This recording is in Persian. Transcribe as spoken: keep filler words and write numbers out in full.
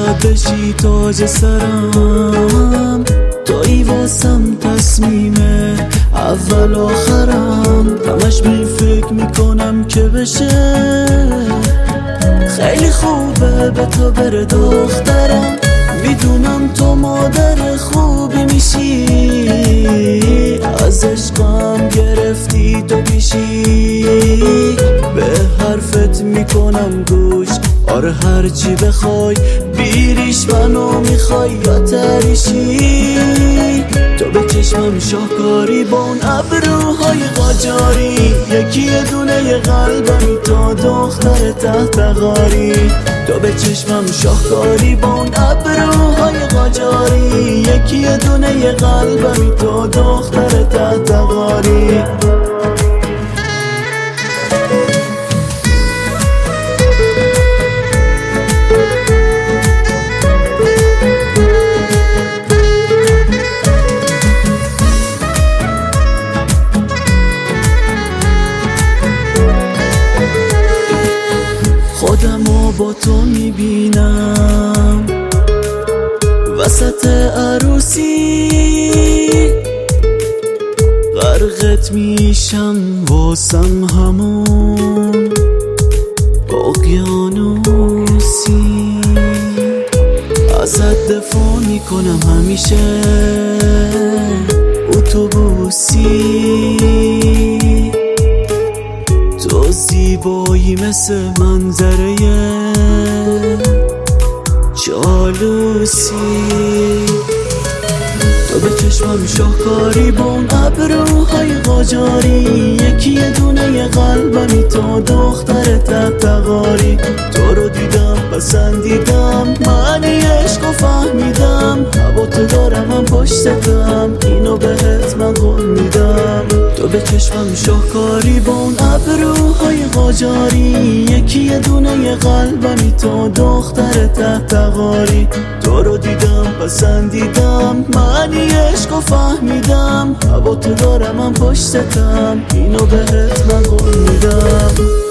باید بشی تاج سرم، تویی واسم تصمیمه اول آخرم. همش به این فکر میکنم که بشه خیلی خوبه به تو بره دخترم. میدونم تو مادر خوبی میشی، از عشقم گرفتی تو پیشی. به حرفت میکنم گوش، آره هرچی بخوای بیریش منو میخوای یا تریشی. تو به چشمم شاهکاری با اون ابروهای قاجاری، یکی یه دونه یه قلبمی تو دختر تحت غاری. تو به چشمم شاهکاری با اون ابروهای قاجاری، یکی یه دونه یه قلبمی تو دختر تحت غاری. خودمو با تو میبینم وسط عروسی، غرقت میشم واسم همون اقیانوسی. ازت دفاع میکنم همیشه اتوبوسی. تو زیبایی مثل منظره جالوسی. تو به چشمم شاهکاری با اون ابروهای قاجاری، یکی یه دونه یه قلبمی تو دختر تحت غاری. تو رو دیدم پسندیدم، معنی عشق و فهمیدم. هوا تو دارم من پشتتم، اینو بهت من قول میدم. تو به چشمم شاهکاری با اون ابروهای قاجاری، یکی یه دونه یه قلبمی تو دختر تحت غاری. تو رو دیدم پسندیدم، معنی عشق و فهمیدم. هوا تو دارم من پشتتم، اینو بهت من قول میدم.